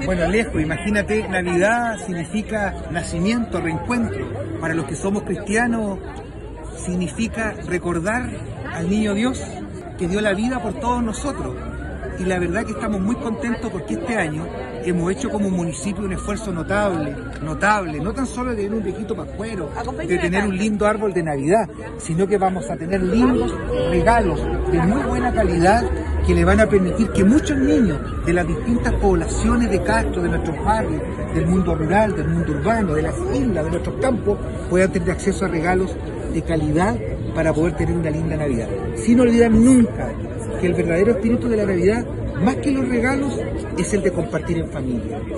Bueno, lejos, imagínate, Navidad significa nacimiento, reencuentro. Para los que somos cristianos, significa recordar al niño Dios que dio la vida por todos nosotros. Y la verdad que estamos muy contentos porque este año hemos hecho como municipio un esfuerzo notable, no tan solo de tener un viejito pascuero, de tener un lindo árbol de Navidad, sino que vamos a tener lindos regalos de muy buena calidad que le van a permitir que muchos niños de las distintas poblaciones de Castro, de nuestros barrios, del mundo rural, del mundo urbano, de las islas, de nuestros campos, puedan tener acceso a regalos de calidad para poder tener una linda Navidad. Sin olvidar nunca que el verdadero espíritu de la Navidad, más que los regalos, es el de compartir en familia.